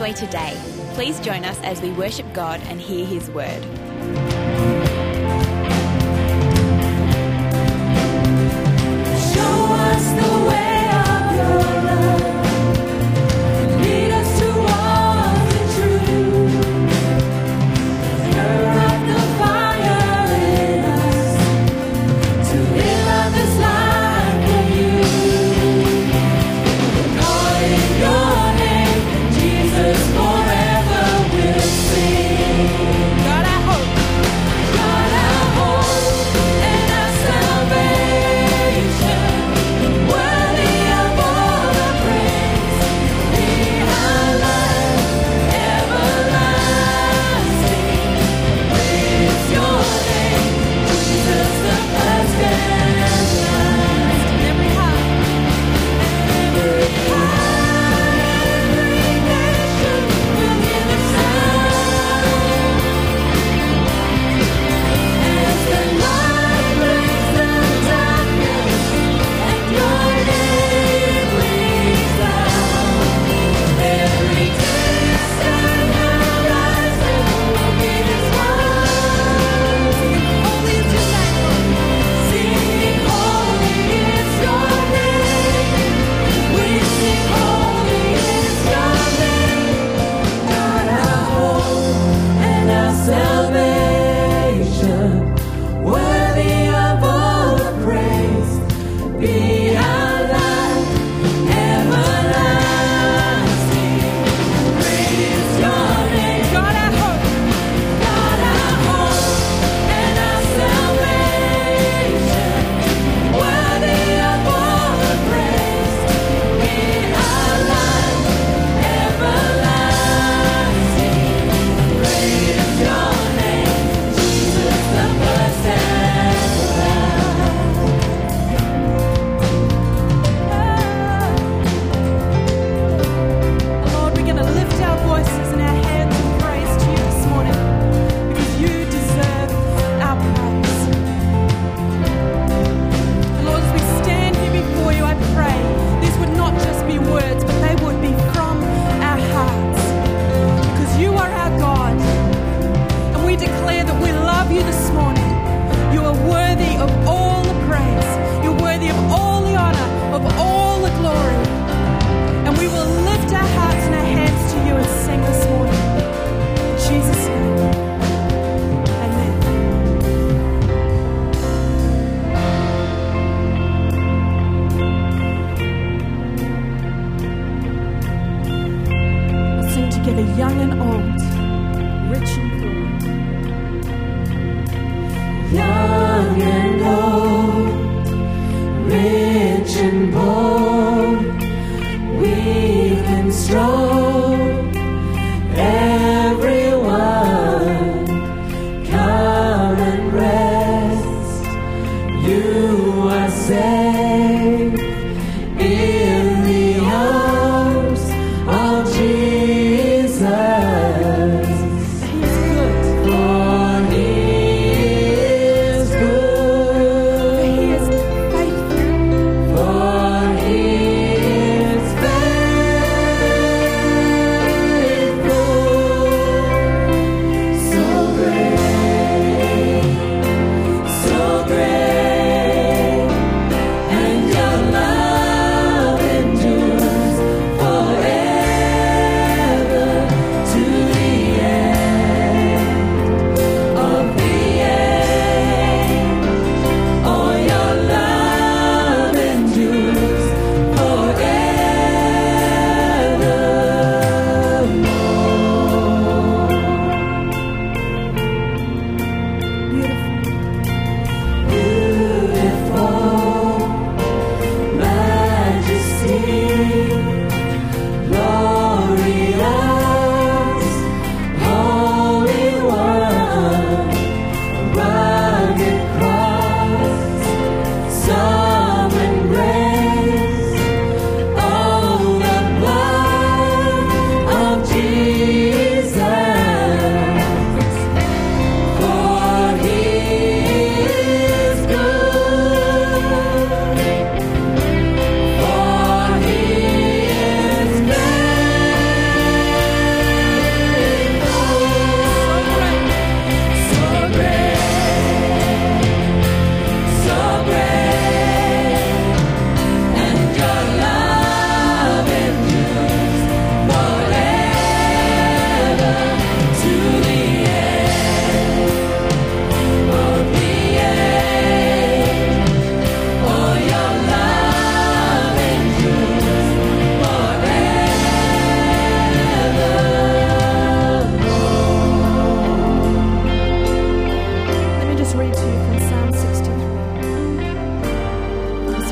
Crossway today. Please join us as we worship God and hear His word. Show us the way of your love. Lead us towards the truth. Stir up the fire in us to live out this life for you. Calling your name, Jesus, forever we'll sing. God, I hope.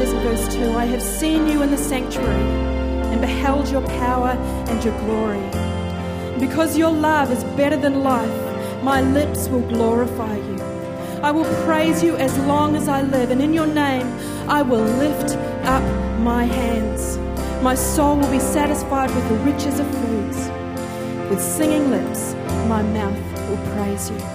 says in verse 2, I have seen you in the sanctuary and beheld your power and your glory. Because your love is better than life, my lips will glorify you. I will praise you as long as I live, and in your name I will lift up my hands. My soul will be satisfied with the riches of foods. With singing lips, my mouth will praise you.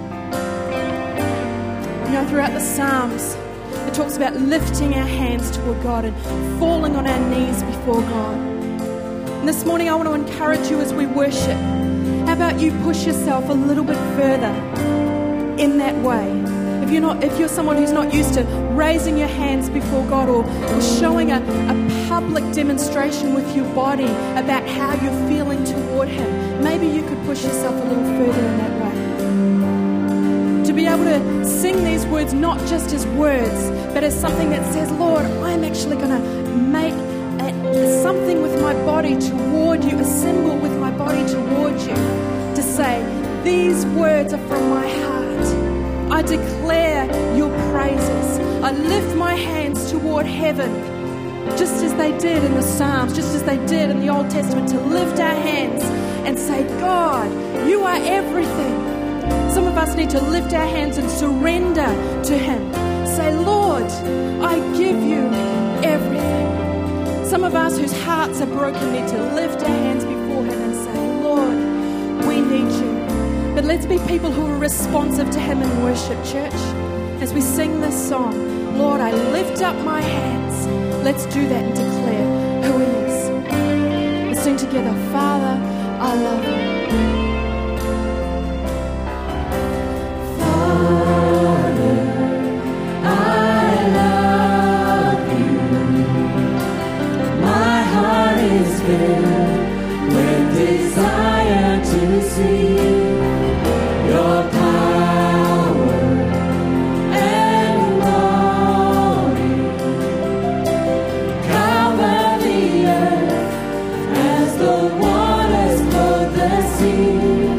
You know, throughout the Psalms, it talks about lifting our hands toward God and falling on our knees before God. And this morning I want to encourage you as we worship. How about you push yourself a little bit further in that way? If you're someone who's not used to raising your hands before God or showing a public demonstration with your body about how you're feeling toward Him, maybe you could push yourself a little further in that way. To be able to sing these words not just as words, but as something that says, Lord, I'm actually going to make something with my body toward you, a symbol with my body toward you, to say, these words are from my heart. I declare your praises. I lift my hands toward heaven, just as they did in the Psalms, just as they did in the Old Testament, to lift our hands and say, God, you are everything. Some of us need to lift our hands and surrender to Him. Say, Lord, I give you everything. Some of us whose hearts are broken need to lift our hands before Him and say, Lord, we need you. But let's be people who are responsive to Him in worship, church. As we sing this song, Lord, I lift up my hands. Let's do that and declare who He is. Let's sing together, Father, I love you. With desire to see your power and glory, cover the earth as the waters clothe the sea.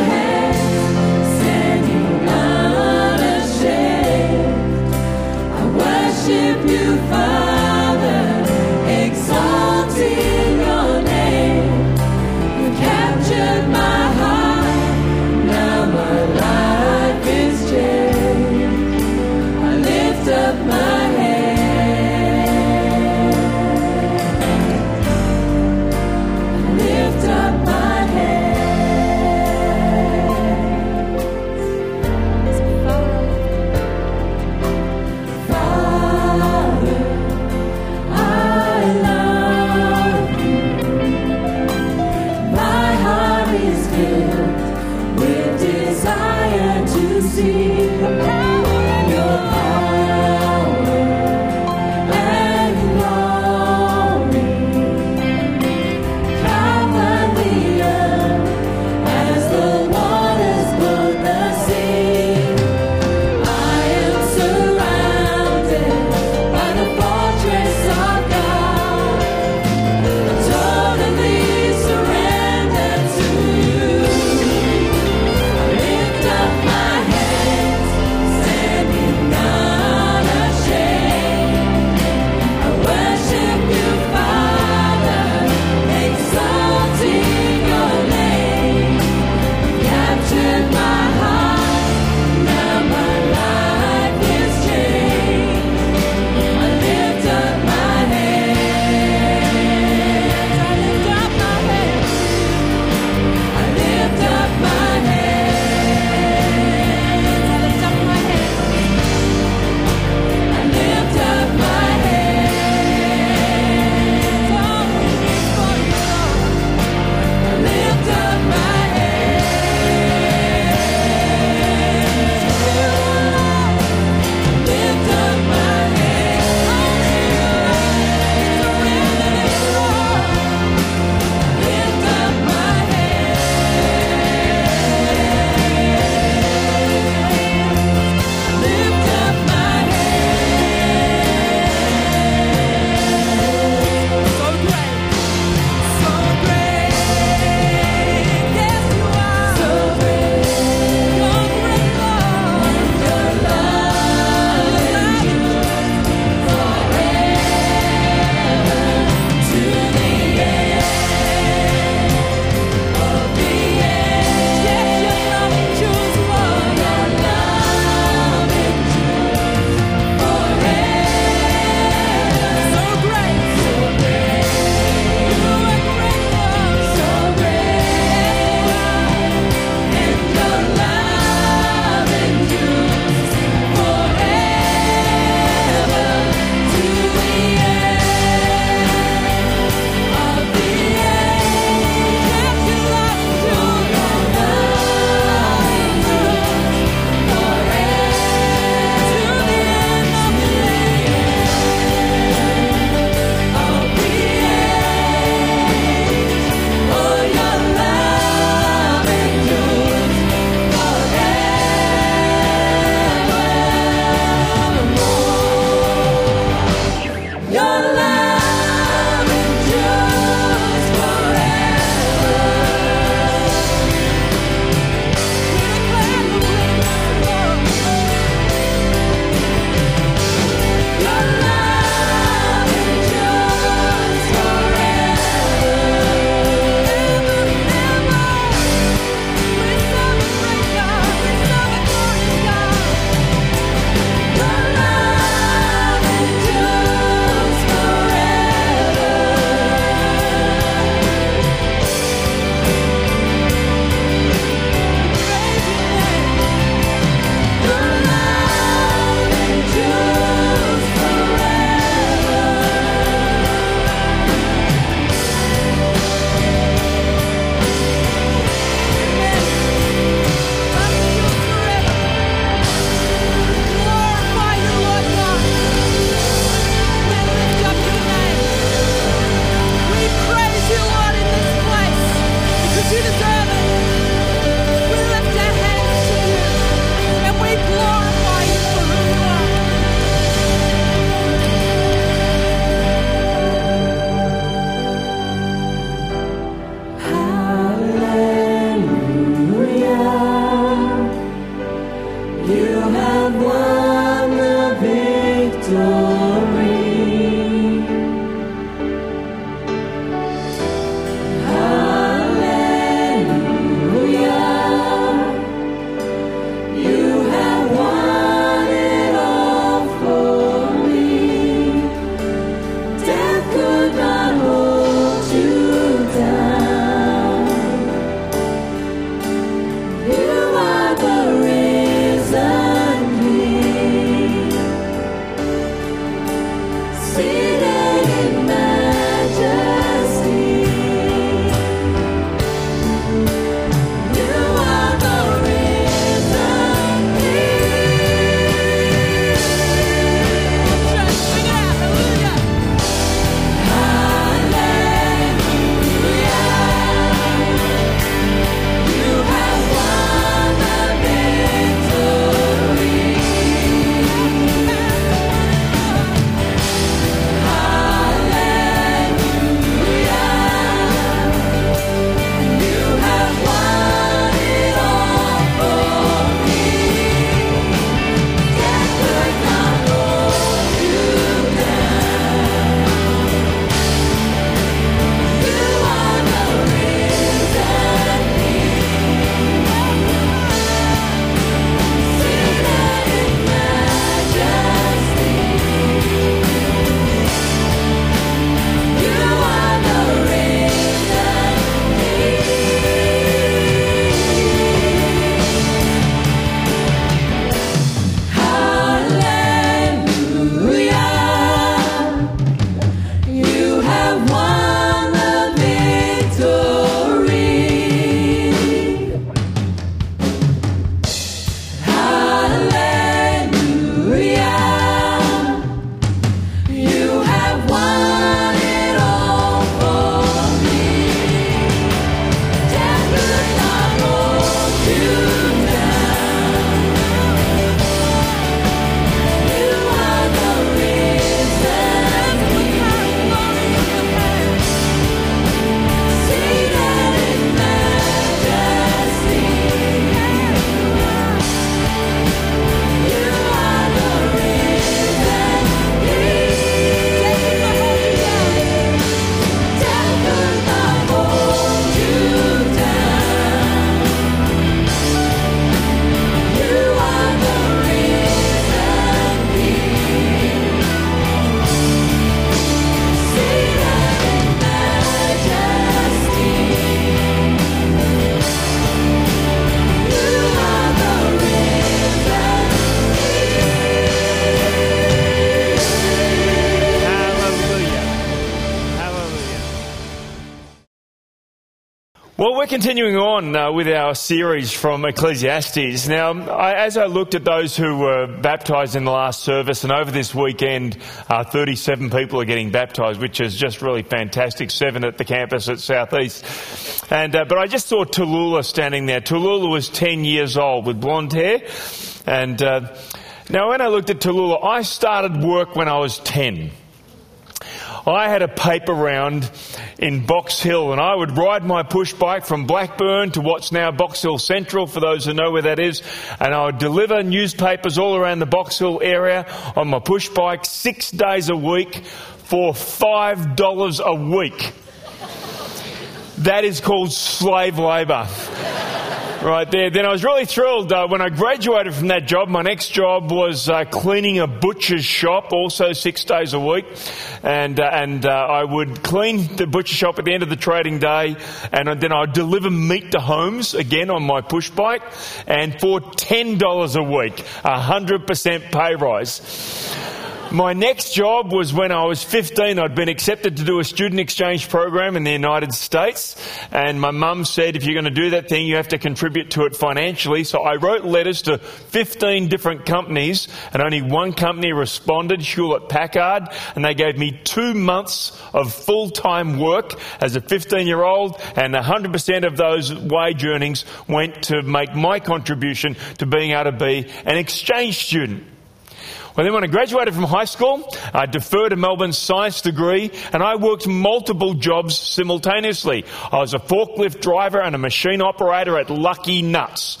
Well, we're continuing on with our series from Ecclesiastes. Now, as I looked at those who were baptised in the last service, and over this weekend, 37 people are getting baptised, which is just really fantastic. 7 at the campus at Southeast. But I just saw Tallulah standing there. Tallulah was 10 years old with blonde hair. And now, when I looked at Tallulah, I started work when I was 10. I had a paper round in Box Hill, and I would ride my push bike from Blackburn to what's now Box Hill Central, for those who know where that is, and I would deliver newspapers all around the Box Hill area on my push bike 6 days a week for $5 a week. That is called slave labour. Right there. Then I was really thrilled when I graduated from that job. My next job was cleaning a butcher's shop, also 6 days a week. And I would clean the butcher shop at the end of the trading day, and then I'd deliver meat to homes, again on my push bike, and for $10 a week, 100% pay rise. My next job was when I was 15. I'd been accepted to do a student exchange program in the United States, and my mum said, if you're going to do that thing, you have to contribute to it financially. So I wrote letters to 15 different companies, and only one company responded, Hewlett-Packard, and they gave me 2 months of full-time work as a 15-year-old, and 100% of those wage earnings went to make my contribution to being able to be an exchange student. Well, then when I graduated from high school, I deferred a Melbourne science degree, and I worked multiple jobs simultaneously. I was a forklift driver and a machine operator at Lucky Nuts.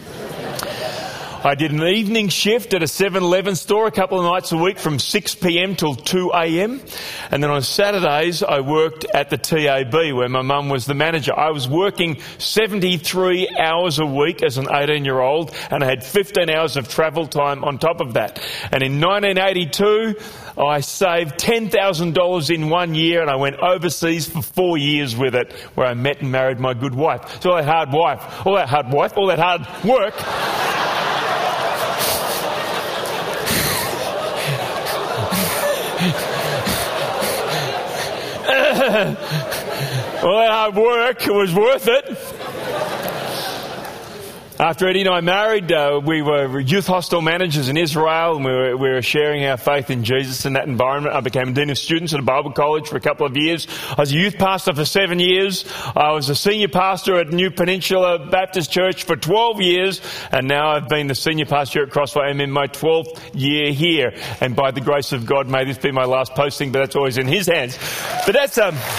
I did an evening shift at a 7-Eleven store a couple of nights a week from 6 p.m. till 2 a.m. And then on Saturdays, I worked at the TAB where my mum was the manager. I was working 73 hours a week as an 18-year-old, and I had 15 hours of travel time on top of that. And in 1982, I saved $10,000 in 1 year, and I went overseas for 4 years with it, where I met and married my good wife. So all that hard work. All that hard work was worth it. After Eddie and I married, we were youth hostel managers in Israel, and we were sharing our faith in Jesus in that environment. I became a dean of students at a Bible college for a couple of years. I was a youth pastor for 7 years. I was a senior pastor at New Peninsula Baptist Church for 12 years, and now I've been the senior pastor at Crossway. I'm in my 12th year here, and by the grace of God, may this be my last posting, but that's always in His hands. But that's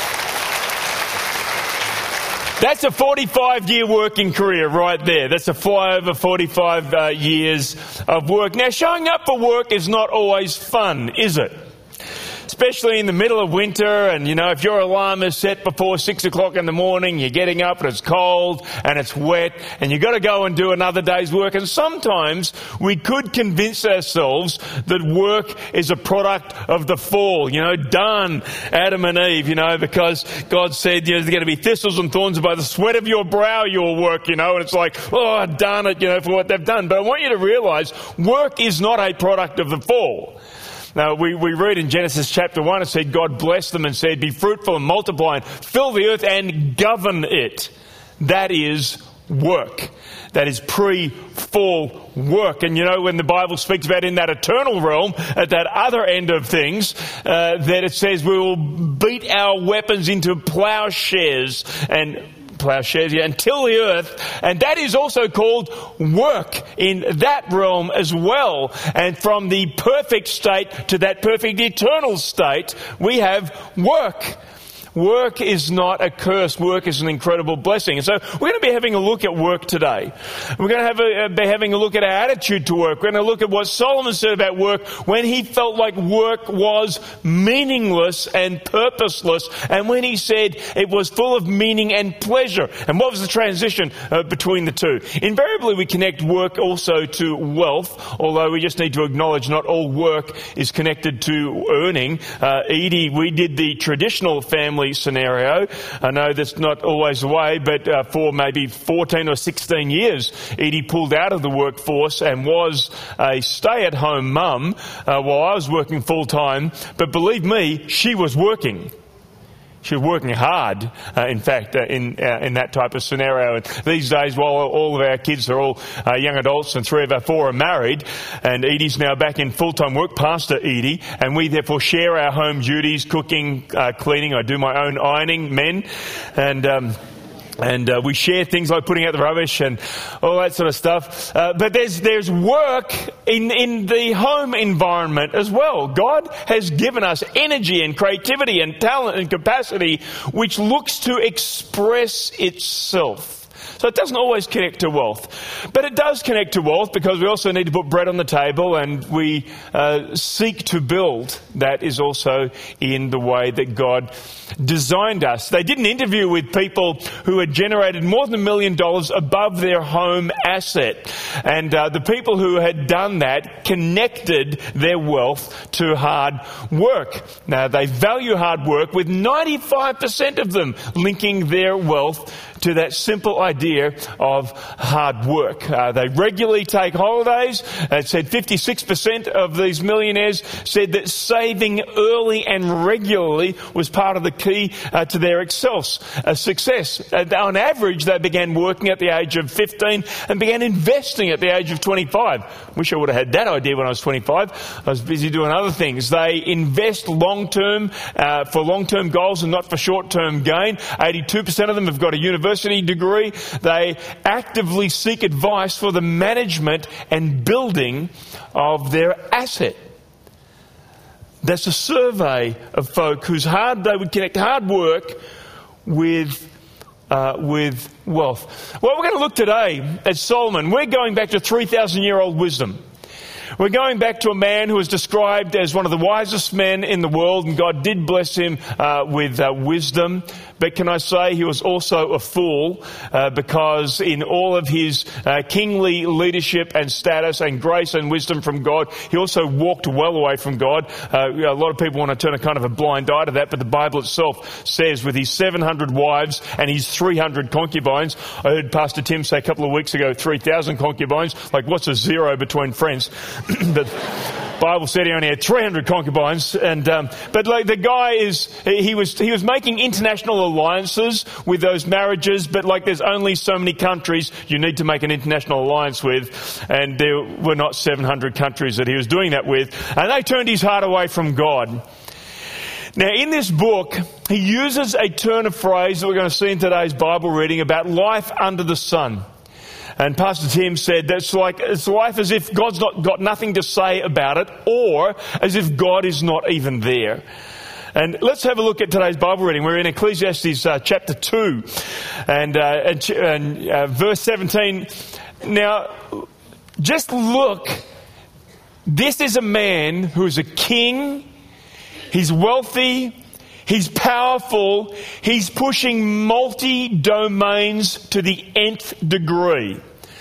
a 45-year working career right there. That's over 45 years of work. Now, showing up for work is not always fun, is it? Especially in the middle of winter, and if your alarm is set before 6 o'clock in the morning, you're getting up and it's cold and it's wet, and you've got to go and do another day's work. And sometimes we could convince ourselves that work is a product of the fall. Darn Adam and Eve, because God said there's going to be thistles and thorns, and by the sweat of your brow you'll work, and it's like, oh, darn it, for what they've done. But I want you to realise work is not a product of the fall. Now, we read in Genesis chapter 1, it said God blessed them and said, be fruitful and multiply and fill the earth and govern it. That is work. That is pre-fall work. And when the Bible speaks about in that eternal realm, at that other end of things, that it says we will beat our weapons into plowshares and till the earth, and that is also called work in that realm as well. And from the perfect state to that perfect eternal state, we have work. Work is not a curse. Work is an incredible blessing. And so we're going to be having a look at work today. We're going to be having a look at our attitude to work. We're going to look at what Solomon said about work when he felt like work was meaningless and purposeless, and when he said it was full of meaning and pleasure. And what was the transition between the two? Invariably, we connect work also to wealth, although we just need to acknowledge not all work is connected to earning. Edie, we did the traditional family scenario. I know that's not always the way, but for maybe 14 or 16 years, Edie pulled out of the workforce and was a stay-at-home mum while I was working full-time. But believe me, she was working. She was working hard, in fact, in that type of scenario. And these days, while all of our kids are all young adults and 3 of our 4 are married, and Edie's now back in full-time work, Pastor Edie, and we therefore share our home duties, cooking, cleaning. I do my own ironing, men, and we share things like putting out the rubbish and all that sort of stuff. But there's work in the home environment as well. God has given us energy and creativity and talent and capacity which looks to express itself. So it doesn't always connect to wealth. But it does connect to wealth because we also need to put bread on the table, and we seek to build. That is also in the way that God designed us. They did an interview with people who had generated more than $1 million above their home asset. And the people who had done that connected their wealth to hard work. Now, they value hard work, with 95% of them linking their wealth to that simple idea of hard work. They regularly take holidays. It said 56% of these millionaires said that saving early and regularly was part of the key to their success. On average, they began working at the age of 15 and began investing at the age of 25. Wish I would have had that idea when I was 25. I was busy doing other things. They invest long-term for long-term goals and not for short-term gain. 82% of them have got a university degree. They actively seek advice for the management and building of their asset. That's a survey of folk whose they would connect hard work with wealth. Well, we're going to look today at Solomon. We're going back to 3,000-year-old wisdom. We're going back to a man who is described as one of the wisest men in the world, and God did bless him with wisdom. But can I say he was also a fool because in all of his kingly leadership and status and grace and wisdom from God, he also walked well away from God. A lot of people want to turn a kind of a blind eye to that, but the Bible itself says with his 700 wives and his 300 concubines, I heard Pastor Tim say a couple of weeks ago, 3,000 concubines. Like, what's a zero between friends? But the Bible said he only had 300 concubines, and but like the guy he was making international alliances with those marriages, but like there's only so many countries you need to make an international alliance with, and there were not 700 countries that he was doing that with, and they turned his heart away from God. Now, in this book, he uses a turn of phrase that we're going to see in today's Bible reading about life under the sun. And Pastor Tim said that's like it's life as if God's got nothing to say about it, or as if God is not even there. And let's have a look at today's Bible reading. We're in Ecclesiastes chapter 2 and verse 17. Now, just look. This is a man who is a king. He's wealthy. He's powerful. He's pushing multi-domains to the nth degree.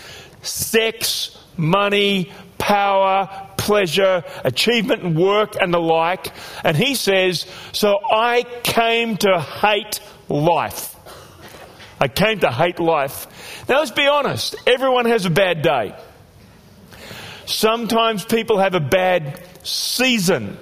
Sex, money, power, pleasure, achievement and work and the like. And he says, so I came to hate life. I came to hate life. Now let's be honest. Everyone has a bad day. Sometimes people have a bad season.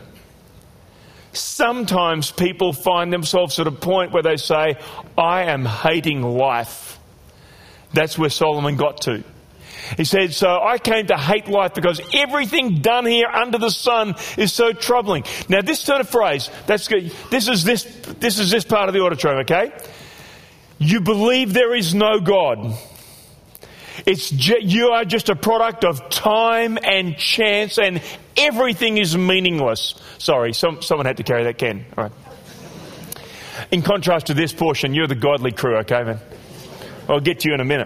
Sometimes people find themselves at a point where they say, I am hating life. That's where Solomon got to. He said, so I came to hate life because everything done here under the sun is so troubling. Now this turn of phrase, that's good. This is this part of the auditorium, okay? You believe there is no God. You are just a product of time and chance, and everything is meaningless. Sorry, someone had to carry that can. All right. In contrast to this portion, you're the godly crew, okay, man? I'll get to you in a minute.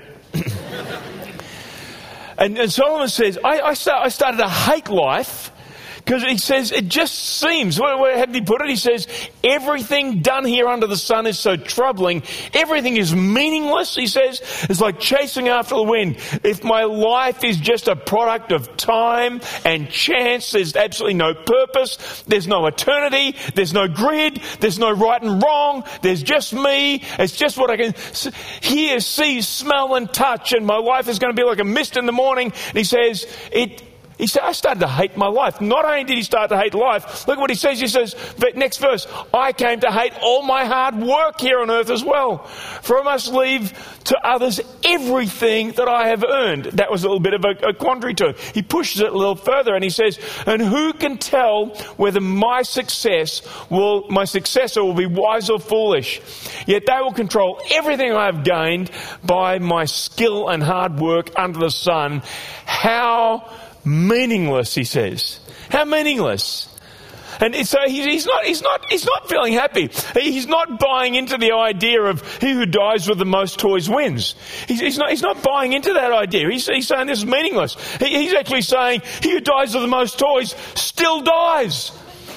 and Solomon says, I started to hate life because he says it just seems, where did he put it? He says, everything done here under the sun is so troubling. Everything is meaningless, he says. It's like chasing after the wind. If my life is just a product of time and chance, there's absolutely no purpose. There's no eternity. There's no grid. There's no right and wrong. There's just me. It's just what I can hear, see, smell and touch. And my life is going to be like a mist in the morning. And he says, He said, I started to hate my life. Not only did he start to hate life, look what he says. He says, next verse, I came to hate all my hard work here on earth as well. For I must leave to others everything that I have earned. That was a little bit of a quandary to him. He pushes it a little further and he says, and who can tell whether my successor will be wise or foolish? Yet they will control everything I have gained by my skill and hard work under the sun. How meaningless, he says. How meaningless. And so he's not feeling happy. He's not buying into the idea of he who dies with the most toys wins. He's not buying into that idea. He's saying this is meaningless. He's actually saying he who dies with the most toys still dies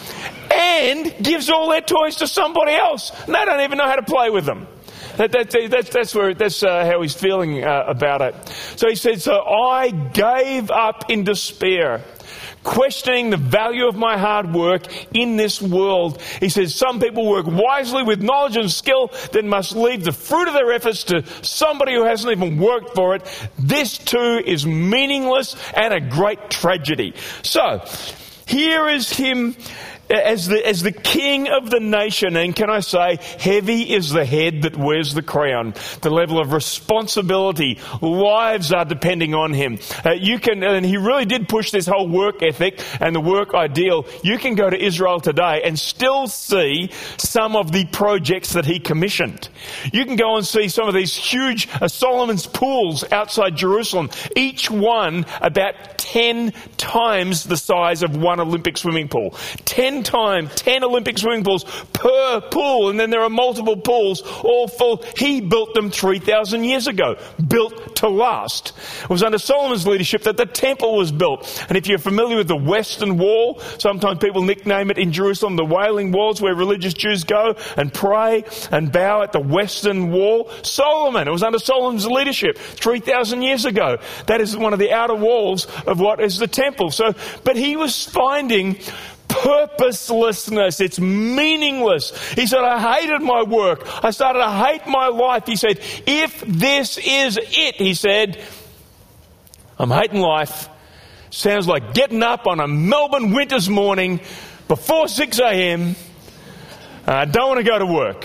and gives all their toys to somebody else. And they don't even know how to play with them. That's how he's feeling about it. So he said, so I gave up in despair, questioning the value of my hard work in this world. He says, some people work wisely with knowledge and skill, then must leave the fruit of their efforts to somebody who hasn't even worked for it. This too is meaningless and a great tragedy. So here is him as the king of the nation, and can I say, heavy is the head that wears the crown. The level of responsibility, lives are depending on him. And he really did push this whole work ethic and the work ideal. You can go to Israel today and still see some of the projects that he commissioned. You can go and see some of these huge Solomon's pools outside Jerusalem, each one about 10 times the size of one Olympic swimming pool. 10 Olympic swimming pools per pool, and then there are multiple pools, all full. He built them 3,000 years ago, built to last. It was under Solomon's leadership that the temple was built. And if you're familiar with the Western Wall, sometimes people nickname it in Jerusalem the Wailing Walls, where religious Jews go and pray and bow at the Western Wall. Solomon, it was under Solomon's leadership 3,000 years ago. That is one of the outer walls of what is the temple. But he was finding purposelessness. It's meaningless. He said, I hated my work. I started to hate my life. He said, if this is it, he said, I'm hating life. Sounds like getting up on a Melbourne winter's morning before 6 a.m. I don't want to go to work.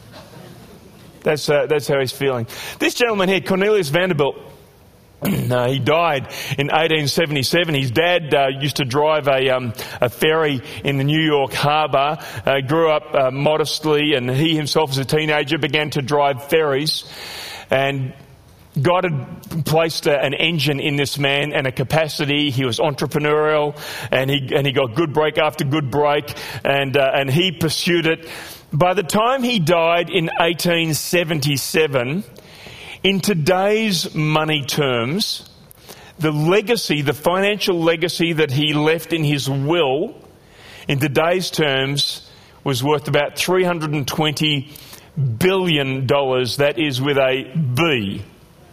That's how he's feeling. This gentleman here, Cornelius Vanderbilt, he died in 1877. His dad used to drive a ferry in the New York harbour, grew up modestly, and he himself as a teenager began to drive ferries. And God had placed an engine in this man and a capacity. He was entrepreneurial, and he got good break after good break, and he pursued it. By the time he died in 1877, in today's money terms, the financial legacy that he left in his will, in today's terms, was worth about $320 billion. That is with a B.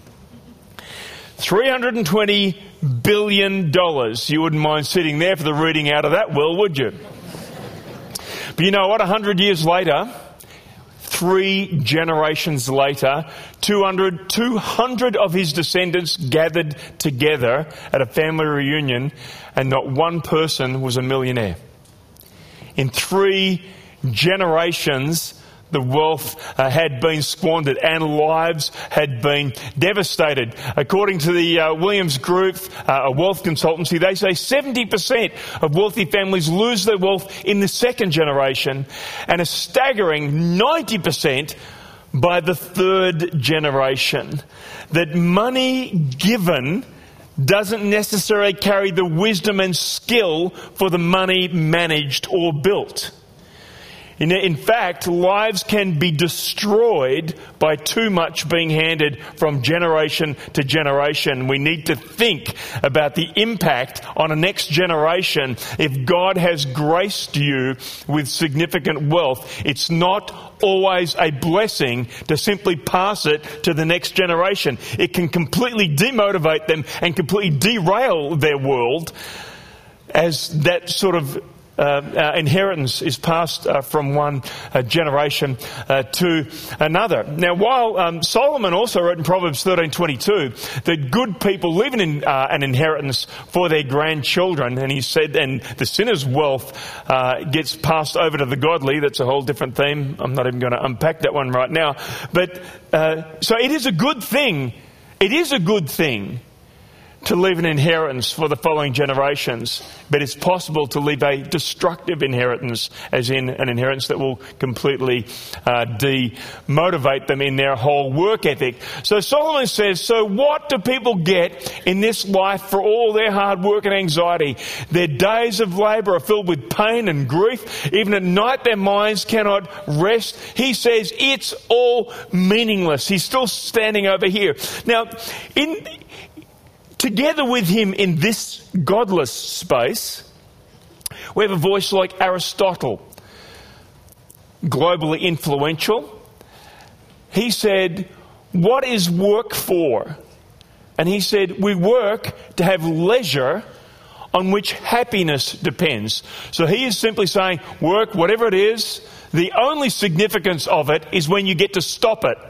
$320 billion. You wouldn't mind sitting there for the reading out of that will, would you? But you know what? 100 years later, 3 generations later, 200 of his descendants gathered together at a family reunion, and not one person was a millionaire. In 3 generations, the wealth had been squandered and lives had been devastated. According to the Williams Group, a wealth consultancy, they say 70% of wealthy families lose their wealth in the second generation, and a staggering 90% by the third generation. That money given doesn't necessarily carry the wisdom and skill for the money managed or built. In fact, lives can be destroyed by too much being handed from generation to generation. We need to think about the impact on a next generation. If God has graced you with significant wealth, it's not always a blessing to simply pass it to the next generation. It can completely demotivate them and completely derail their world as that sort of inheritance is passed from one generation to another. Now, while Solomon also wrote in Proverbs 13:22 that good people leave an inheritance for their grandchildren, and he said, and the sinner's wealth gets passed over to the godly. That's a whole different theme. I'm not even going to unpack that one right now. But so it is a good thing. It is a good thing to leave an inheritance for the following generations, but it's possible to leave a destructive inheritance, as in an inheritance that will completely demotivate them in their whole work ethic. So Solomon says, so what do people get in this life for all their hard work and anxiety? Their days of labour are filled with pain and grief. Even at night their minds cannot rest. He says it's all meaningless. He's still standing over here. Now, together with him in this godless space, we have a voice like Aristotle, globally influential. He said, what is work for? And he said, we work to have leisure on which happiness depends. So he is simply saying, work, whatever it is, the only significance of it is when you get to stop it.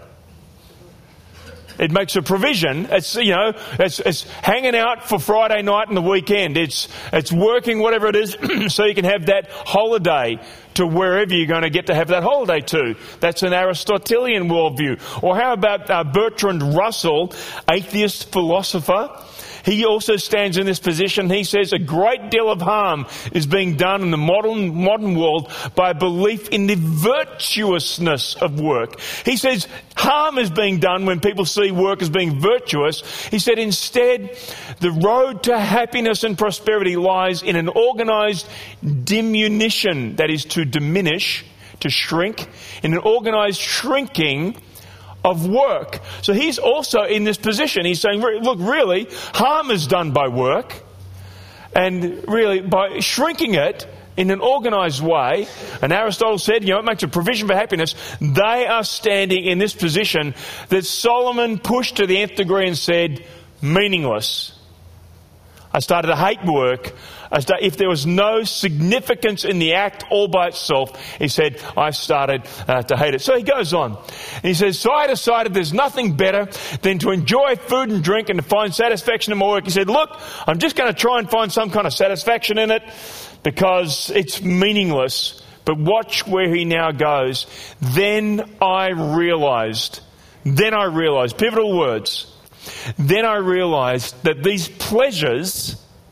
It makes a provision. It's, it's hanging out for Friday night and the weekend. It's working, whatever it is, so you can have that holiday to wherever you're going to get to have that holiday to. That's an Aristotelian worldview. Or how about Bertrand Russell, atheist philosopher? He also stands in this position. He says a great deal of harm is being done in the modern world by belief in the virtuousness of work. He says harm is being done when people see work as being virtuous. He said instead the road to happiness and prosperity lies in an organised diminution, that is to diminish, to shrink, in an organised shrinking of work. So he's also in this position. He's saying, look, really, harm is done by work, and really by shrinking it in an organised way. And Aristotle said, it makes a provision for happiness. They are standing in this position that Solomon pushed to the nth degree and said, meaningless. I started to hate work. If there was no significance in the act all by itself, he said, I started to hate it. So he goes on. And he says, so I decided there's nothing better than to enjoy food and drink and to find satisfaction in my work. He said, look, I'm just going to try and find some kind of satisfaction in it because it's meaningless. But watch where he now goes. Then I realised, pivotal words, then I realised that these pleasures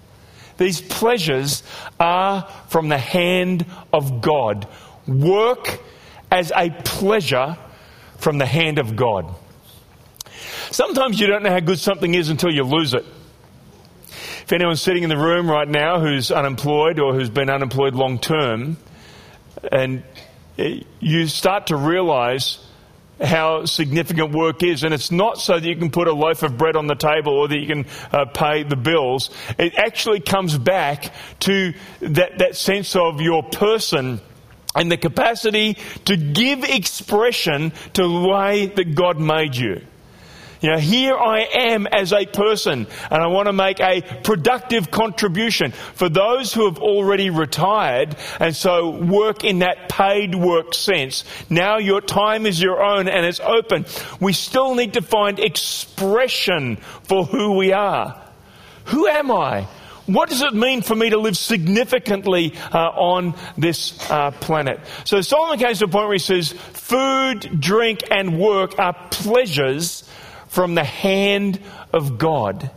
are from the hand of God. Work as a pleasure from the hand of God. Sometimes you don't know how good something is until you lose it. If anyone's sitting in the room right now who's unemployed or who's been unemployed long term, and you start to realise how significant work is, and it's not so that you can put a loaf of bread on the table or that you can pay the bills. It actually comes back to that sense of your person and the capacity to give expression to the way that God made you. Here I am as a person, and I want to make a productive contribution. For those who have already retired, and so work in that paid work sense, now your time is your own and it's open. We still need to find expression for who we are. Who am I? What does it mean for me to live significantly on this planet? So Solomon comes to a point where he says, food, drink, and work are pleasures from the hand of God.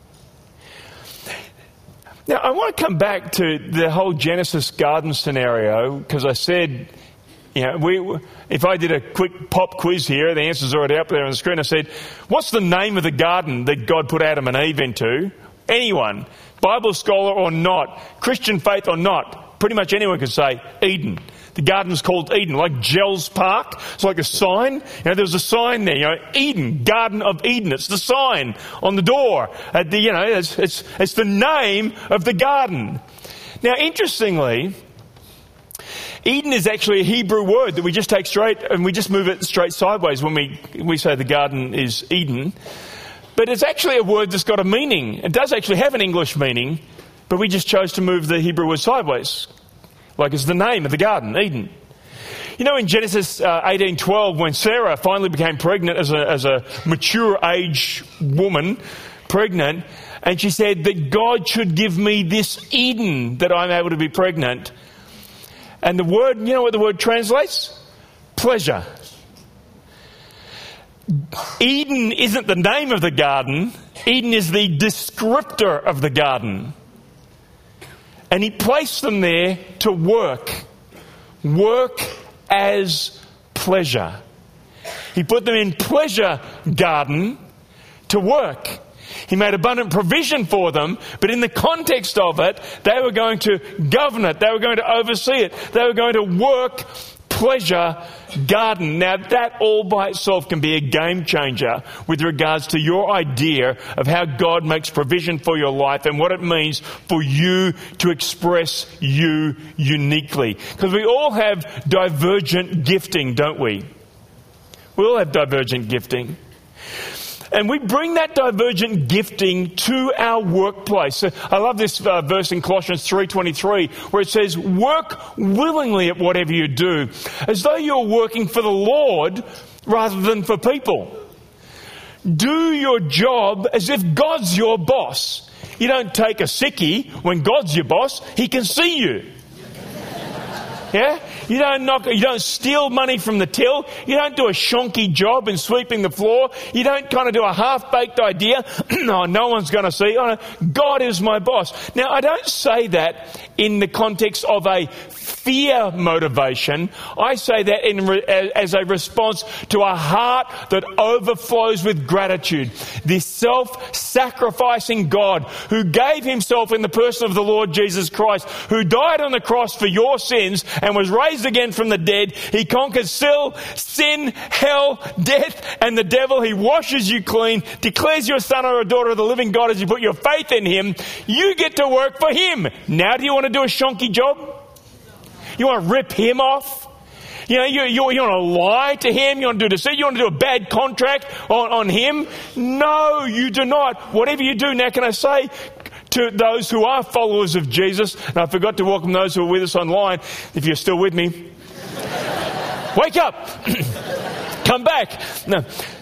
Now, I want to come back to the whole Genesis garden scenario, because I said, if I did a quick pop quiz here, the answer's already up there on the screen. I said, what's the name of the garden that God put Adam and Eve into? Anyone, Bible scholar or not, Christian faith or not, pretty much anyone could say Eden. The garden's called Eden, like Gels Park. It's like a sign. There was a sign there, Eden, Garden of Eden. It's the sign on the door. It's the name of the garden. Now, interestingly, Eden is actually a Hebrew word that we just take straight and we just move it straight sideways when we say the garden is Eden. But it's actually a word that's got a meaning. It does actually have an English meaning, but we just chose to move the Hebrew word sideways. Like it's the name of the garden, Eden. You know, in Genesis 18:12, when Sarah finally became pregnant as a mature age woman, pregnant, and she said that God should give me this Eden that I'm able to be pregnant. And the word, you know what the word translates? Pleasure. Eden isn't the name of the garden. Eden is the descriptor of the garden. And he placed them there to work. Work as pleasure. He put them in pleasure garden to work. He made abundant provision for them, but in the context of it, they were going to govern it. They were going to oversee it. They were going to work pleasure garden. Now that all by itself can be a game changer with regards to your idea of how God makes provision for your life and what it means for you to express you uniquely. Because we all have divergent gifting, don't we? We all have divergent gifting. And we bring that divergent gifting to our workplace. So I love this verse in Colossians 3:23 where it says, work willingly at whatever you do, as though you're working for the Lord rather than for people. Do your job as if God's your boss. You don't take a sickie when God's your boss. He can see you. Yeah? You don't steal money from the till. You don't do a shonky job in sweeping the floor. You don't kind of do a half-baked idea. No one's going to see. Oh, no, God is my boss. Now, I don't say that in the context of a fear motivation. I say that as a response to a heart that overflows with gratitude. This self-sacrificing God who gave himself in the person of the Lord Jesus Christ, who died on the cross for your sins and was raised again from the dead. He conquered sin, hell, death, and the devil. He washes you clean, declares you a son or a daughter of the living God as you put your faith in him. You get to work for him. Now do you want to do a shonky job? You want to rip him off? You know, you want to lie to him? You want to do deceit? You want to do a bad contract on him? No, you do not. Whatever you do, now can I say to those who are followers of Jesus, and I forgot to welcome those who are with us online, if you're still with me, wake up, come back. No,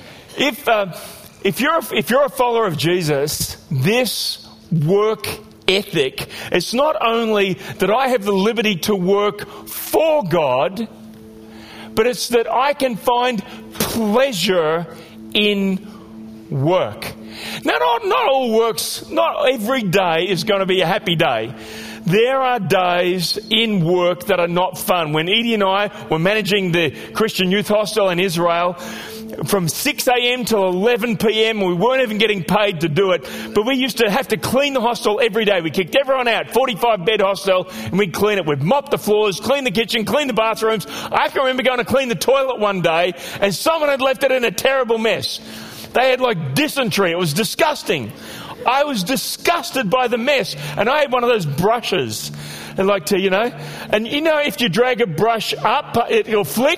if you're a follower of Jesus, this work ethic, it's not only that I have the liberty to work for God, but it's that I can find pleasure in work. Now, not all works, not every day is going to be a happy day. There are days in work that are not fun. When Edie and I were managing the Christian Youth Hostel in Israel, from 6 a.m. till 11 p.m. we weren't even getting paid to do it, but we used to have to clean the hostel every day. We kicked everyone out, 45-bed hostel, and we'd clean it. We'd mop the floors, clean the kitchen, clean the bathrooms. I can remember going to clean the toilet one day, and someone had left it in a terrible mess. They had like dysentery. It was disgusting. I was disgusted by the mess, and I had one of those brushes. And like to, and if you drag a brush up, it'll flick.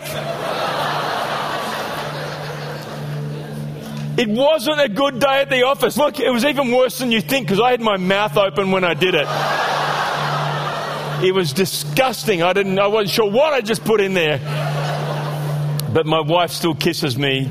It wasn't a good day at the office. Look, it was even worse than you think because I had my mouth open when I did it. It was disgusting. I wasn't sure what I just put in there. But my wife still kisses me.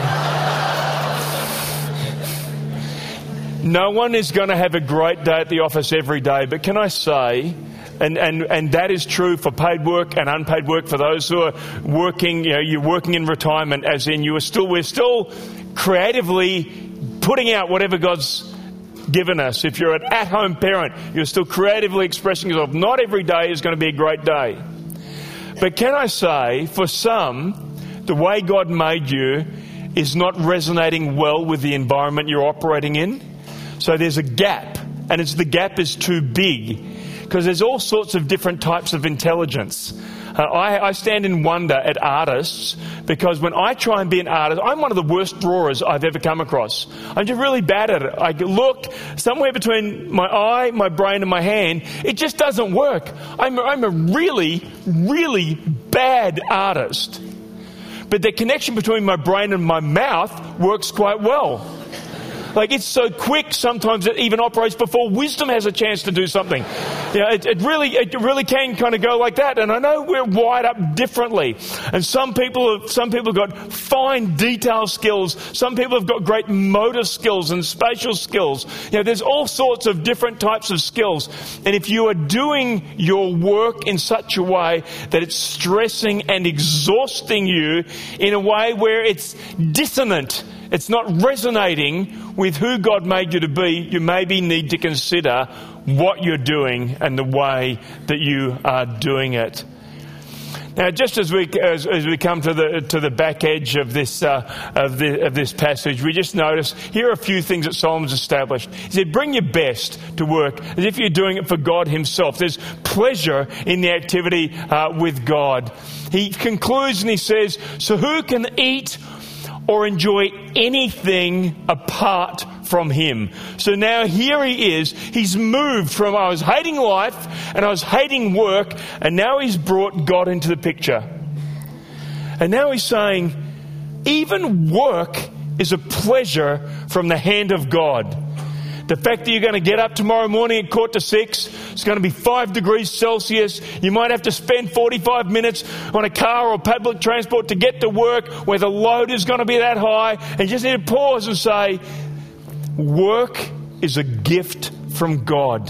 No one is going to have a great day at the office every day. But can I say, and that is true for paid work and unpaid work for those who are working, you're working in retirement, as in we're still creatively putting out whatever God's given us. If you're an at-home parent, you're still creatively expressing yourself. Not every day is going to be a great day. But can I say, for some, the way God made you is not resonating well with the environment you're operating in. So there's a gap, and the gap is too big because there's all sorts of different types of intelligence. I stand in wonder at artists because when I try and be an artist, I'm one of the worst drawers I've ever come across. I'm just really bad at it. I look somewhere between my eye, my brain and my hand. It just doesn't work. I'm a really, really bad artist. But the connection between my brain and my mouth works quite well. Like, it's so quick sometimes it even operates before wisdom has a chance to do something. You know, it really can kind of go like that. And I know we're wired up differently. And some people have got fine detail skills. Some people have got great motor skills and spatial skills. You know, there's all sorts of different types of skills. And if you are doing your work in such a way that it's stressing and exhausting you in a way where it's dissonant, it's not resonating with who God made you to be, you maybe need to consider what you're doing and the way that you are doing it. Now, just as we come to the back edge of this passage, we just notice here are a few things that Solomon's established. He said, "Bring your best to work as if you're doing it for God Himself." There's pleasure in the activity with God. He concludes and he says, "So who can eat or enjoy anything apart from Him?" So now here he is. He's moved from I was hating life and I was hating work, and now he's brought God into the picture. And now he's saying, even work is a pleasure from the hand of God. The fact that you're going to get up tomorrow morning at 5:45, it's going to be 5 degrees Celsius. You might have to spend 45 minutes on a car or public transport to get to work where the load is going to be that high. And you just need to pause and say, work is a gift from God.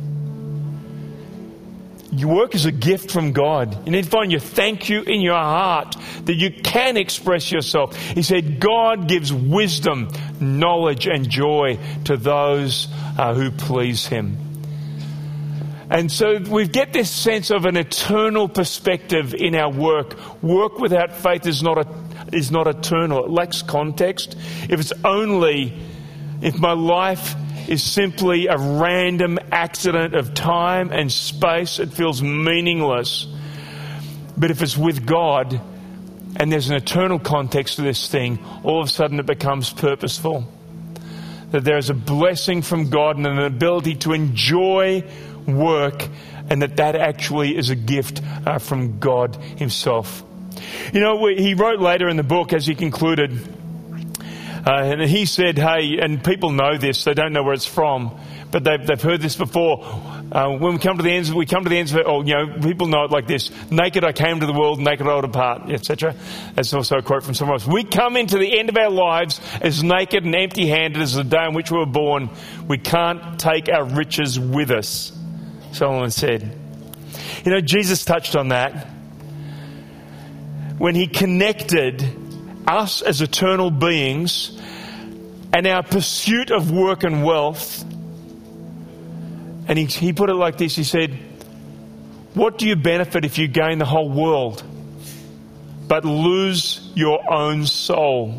Your work is a gift from God. You need to find your thank you in your heart that you can express yourself. He said God gives wisdom, knowledge and joy to those who please Him. And so we get this sense of an eternal perspective in our work. Work without faith is not eternal. It lacks context. If my life is simply a random accident of time and space, it feels meaningless. But if it's with God and there's an eternal context to this thing, all of a sudden it becomes purposeful. That there is a blessing from God and an ability to enjoy work, and that actually is a gift from God Himself. You know, he wrote later in the book, as he concluded, and he said, hey, and people know this, they don't know where it's from, but they've heard this before. When we come to the ends of it, or, you know, people know it like this: naked I came to the world, naked I will depart, etc. That's also a quote from someone else. We come into the end of our lives as naked and empty-handed as the day on which we were born. We can't take our riches with us, Solomon said. You know, Jesus touched on that when He connected us as eternal beings and our pursuit of work and wealth. And he put it like this. He said, what do you benefit if you gain the whole world but lose your own soul?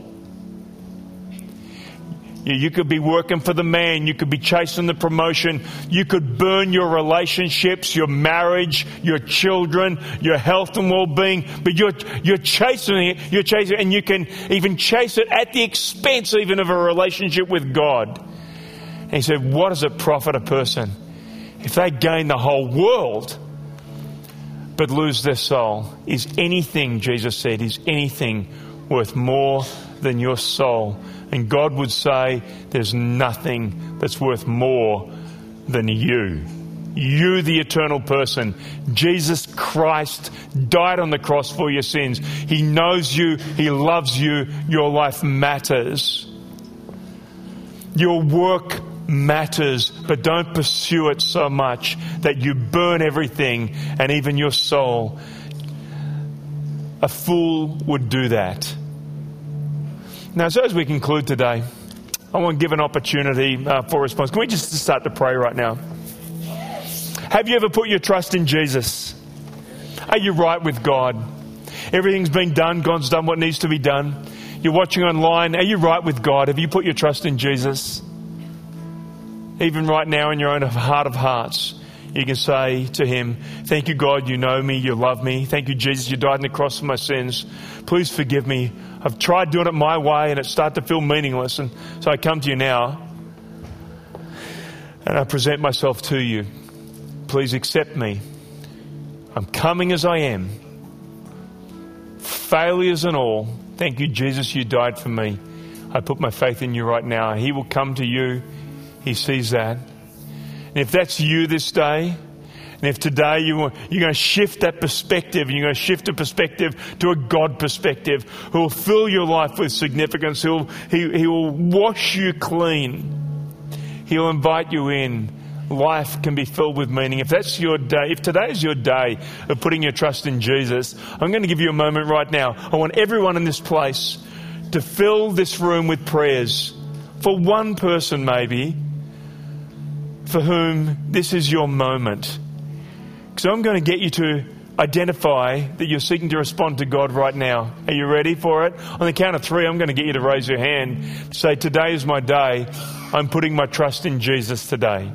You could be working for the man. You could be chasing the promotion. You could burn your relationships, your marriage, your children, your health and well-being. But you're chasing it. You're chasing it, and you can even chase it at the expense even of a relationship with God. And he said, what does it profit a person if they gain the whole world but lose their soul? Is anything, Jesus said, is anything worth more than your soul? And God would say, there's nothing that's worth more than you. You, the eternal person. Jesus Christ died on the cross for your sins. He knows you. He loves you. Your life matters. Your work matters, but don't pursue it so much that you burn everything and even your soul. A fool would do that. Now, so as we conclude today, I want to give an opportunity for response. Can we just start to pray right now? Have you ever put your trust in Jesus? Are you right with God? Everything's been done. God's done what needs to be done. You're watching online. Are you right with God? Have you put your trust in Jesus? Even right now in your own heart of hearts, you can say to Him, thank you, God, you know me, you love me. Thank you, Jesus, you died on the cross for my sins. Please forgive me. I've tried doing it my way and it started to feel meaningless. And so I come to you now and I present myself to you. Please accept me. I'm coming as I am. Failures and all. Thank you, Jesus, you died for me. I put my faith in you right now. He will come to you. He sees that. And if that's you this day, and if today you're going to shift that perspective, and you're going to shift the perspective to a God perspective, who will fill your life with significance, He will wash you clean. He'll invite you in. Life can be filled with meaning. If that's your day, if today is your day of putting your trust in Jesus, I'm going to give you a moment right now. I want everyone in this place to fill this room with prayers for one person maybe for whom this is your moment. So I'm going to get you to identify that you're seeking to respond to God right now. Are you ready for it? On the count of 3, I'm going to get you to raise your hand. Say, today is my day. I'm putting my trust in Jesus today.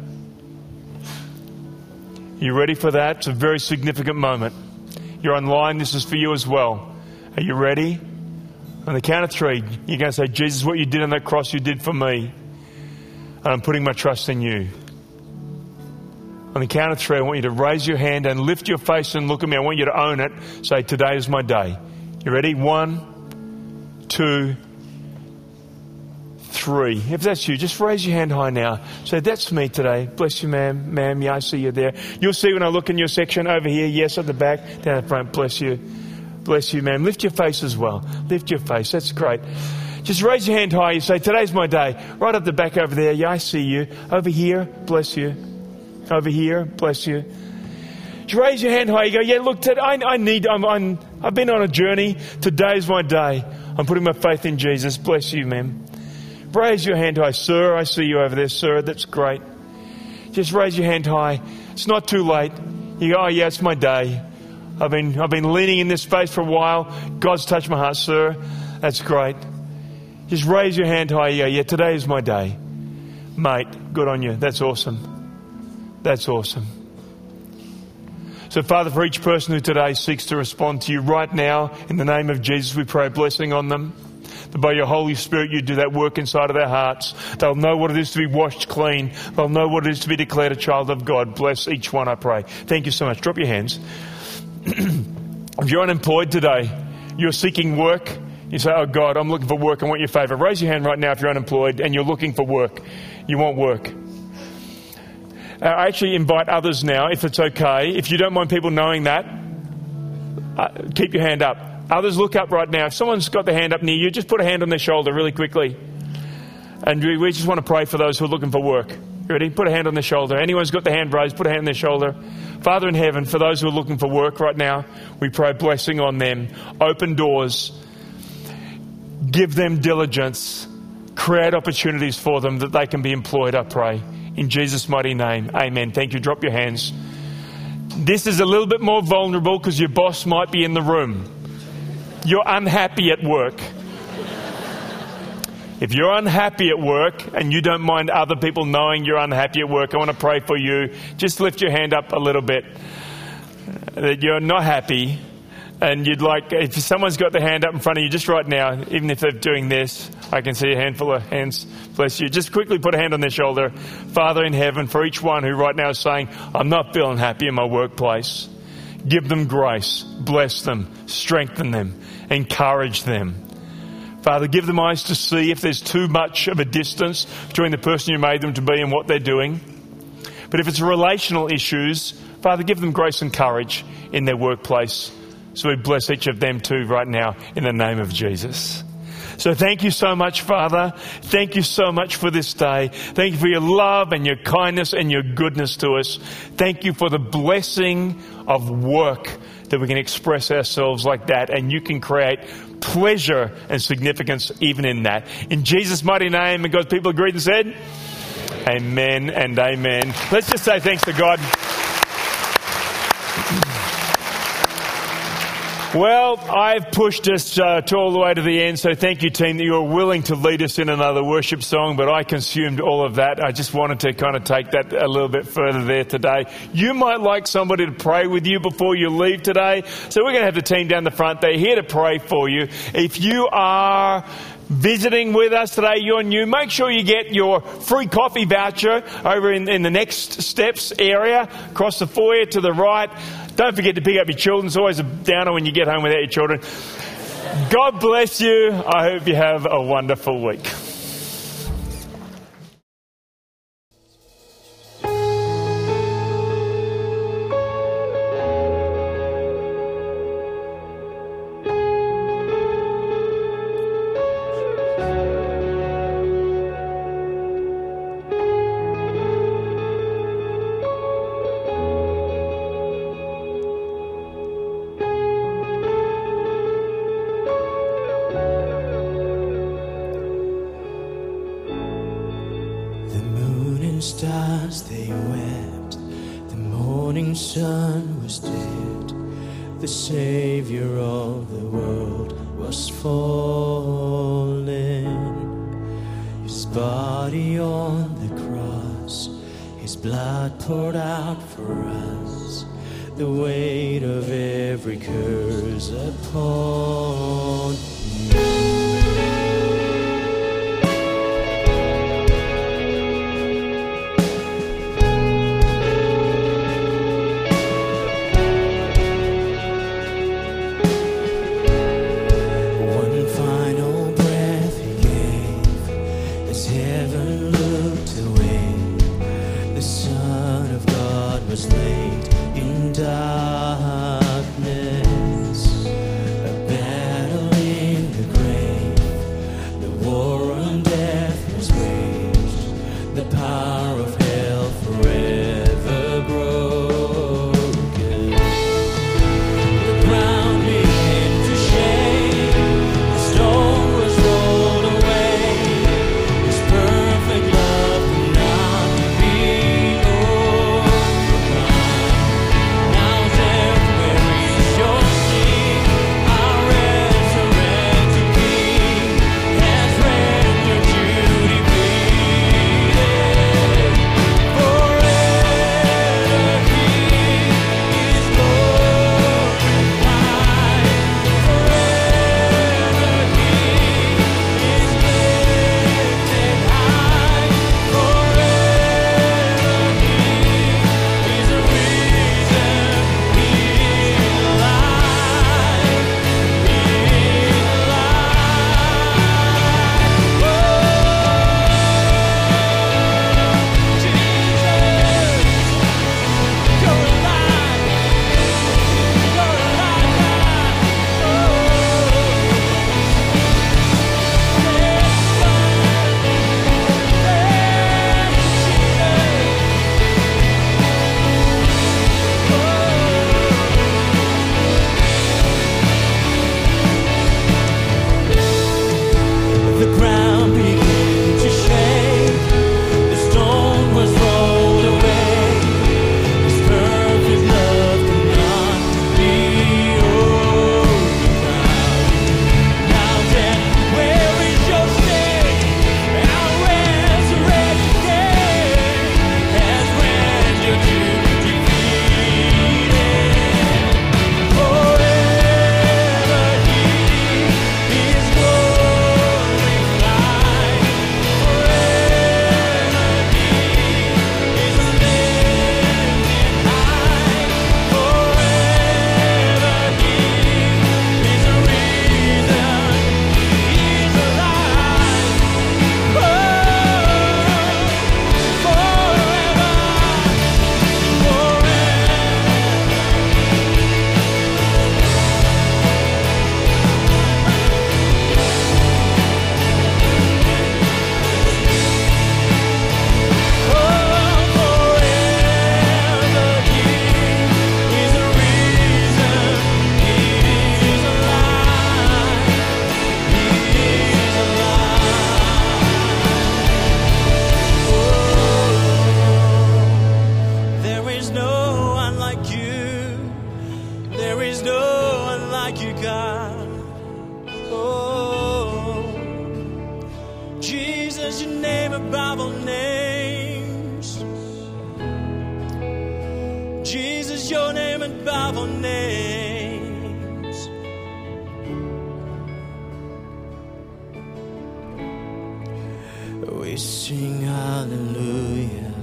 You ready for that? It's a very significant moment. You're online. This is for you as well. Are you ready? On the count of 3, you're going to say, Jesus, what you did on that cross, you did for me. And I'm putting my trust in you. On the count of 3, I want you to raise your hand and lift your face and look at me. I want you to own it. Say, today is my day. You ready? 1, 2, 3. If that's you, just raise your hand high now. Say, that's me today. Bless you, ma'am. Ma'am, yeah, I see you there. You'll see when I look in your section over here. Yes, at the back, down the front. Bless you. Bless you, ma'am. Lift your face as well. Lift your face. That's great. Just raise your hand high. You say, today's my day. Right up the back over there. Yeah, I see you. Over here. Bless you. Over here. Bless you. Just raise your hand high. You go, yeah, look, I've been on a journey. Today's my day. I'm putting my faith in Jesus. Bless you, ma'am. Raise your hand high. Sir, I see you over there, sir. That's great. Just raise your hand high. It's not too late. You go, oh yeah, it's my day. I've been leaning in this space for a while. God's touched my heart, sir. That's great. Just raise your hand high. You go, yeah, today is my day. Mate, good on you. That's awesome. That's awesome. So, Father, for each person who today seeks to respond to you right now, in the name of Jesus, we pray a blessing on them. That by your Holy Spirit you do that work inside of their hearts. They'll know what it is to be washed clean. They'll know what it is to be declared a child of God. Bless each one, I pray. Thank you so much. Drop your hands. If you're unemployed today, you're seeking work, you say, oh God, I'm looking for work, I want your favour. Raise your hand right now if you're unemployed and you're looking for work. You want work. I actually invite others now, if it's okay, if you don't mind people knowing that, keep your hand up. Others, look up right now. If someone's got their hand up near you, just put a hand on their shoulder really quickly. And we just want to pray for those who are looking for work. You ready? Put a hand on their shoulder. Anyone's got their hand raised, put a hand on their shoulder. Father in heaven, for those who are looking for work right now, we pray blessing on them. Open doors. Give them diligence. Create opportunities for them that they can be employed, I pray. In Jesus' mighty name, amen. Thank you. Drop your hands. This is a little bit more vulnerable because your boss might be in the room. You're unhappy at work. If you're unhappy at work and you don't mind other people knowing you're unhappy at work, I want to pray for you. Just lift your hand up a little bit. That you're not happy and you'd like, if someone's got their hand up in front of you just right now, even if they're doing this, I can see a handful of hands. Bless you. Just quickly put a hand on their shoulder. Father in heaven, for each one who right now is saying, I'm not feeling happy in my workplace, give them grace, bless them, strengthen them, encourage them. Father, give them eyes to see if there's too much of a distance between the person you made them to be and what they're doing. But if it's relational issues, Father, give them grace and courage in their workplace. So we bless each of them too right now in the name of Jesus. So thank you so much, Father. Thank you so much for this day. Thank you for your love and your kindness and your goodness to us. Thank you for the blessing of work that we can express ourselves like that, and you can create pleasure and significance even in that. In Jesus' mighty name, and God's people agreed and said, amen and amen. Let's just say thanks to God. Well, I've pushed us to all the way to the end, so thank you, team, that you're willing to lead us in another worship song, but I consumed all of that. I just wanted to kind of take that a little bit further there today. You might like somebody to pray with you before you leave today, so we're going to have the team down the front. They're here to pray for you. If you are visiting with us today, you're new, make sure you get your free coffee voucher over in the next steps area, across the foyer to the right. Don't forget to pick up your children. It's always a downer when you get home without your children. God bless you. I hope you have a wonderful week. Stars they wept, the morning sun was dead, the Savior of the world was fallen. His body on the cross, his blood poured out for us, the weight of every curse upon him. We sing hallelujah,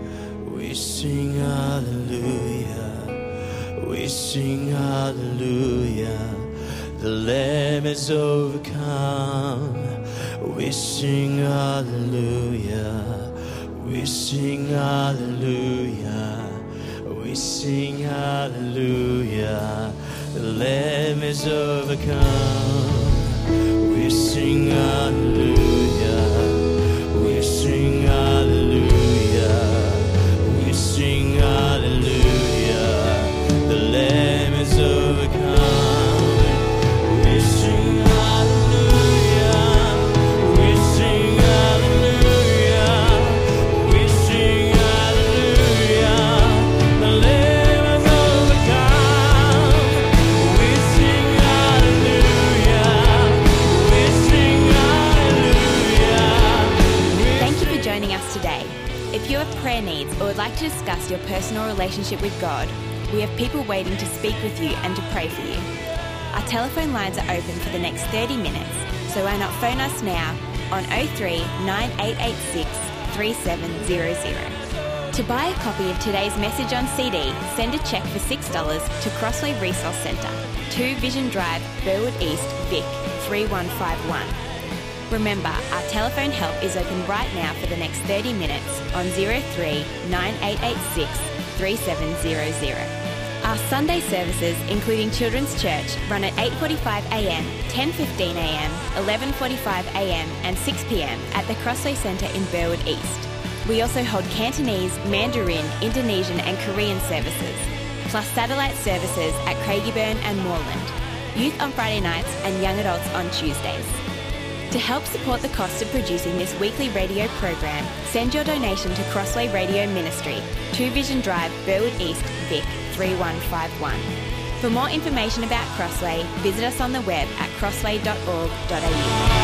we sing hallelujah, we sing hallelujah. the Lamb has overcome. We sing hallelujah, we sing hallelujah, we sing hallelujah, the Lamb has overcome. We sing hallelujah, we sing hallelujah, we sing hallelujah, the Lamb has overcome. We sing hallelujah, we sing hallelujah, we sing hallelujah, the Lamb has overcome. We sing hallelujah, we sing hallelujah. Thank you for joining us today. If you have prayer needs or would like to discuss your personal relationship with God, we have people waiting to speak with you and to pray for you. Our telephone lines are open for the next 30 minutes, so why not phone us now on 03 9886 3700. To buy a copy of today's message on CD, send a cheque for $6 to Crossway Resource Centre, 2 Vision Drive, Burwood East, Vic 3151. Remember, our telephone help is open right now for the next 30 minutes on 03 9886 3700. Our Sunday services, including Children's Church, run at 8:45am, 10:15am, 11:45am and 6pm at the Crossway Centre in Burwood East. We also hold Cantonese, Mandarin, Indonesian and Korean services, plus satellite services at Craigieburn and Moreland, youth on Friday nights and young adults on Tuesdays. To help support the cost of producing this weekly radio program, send your donation to Crossway Radio Ministry, 2 Vision Drive, Burwood East, Vic 3151. For more information about Crossway, visit us on the web at crossway.org.au.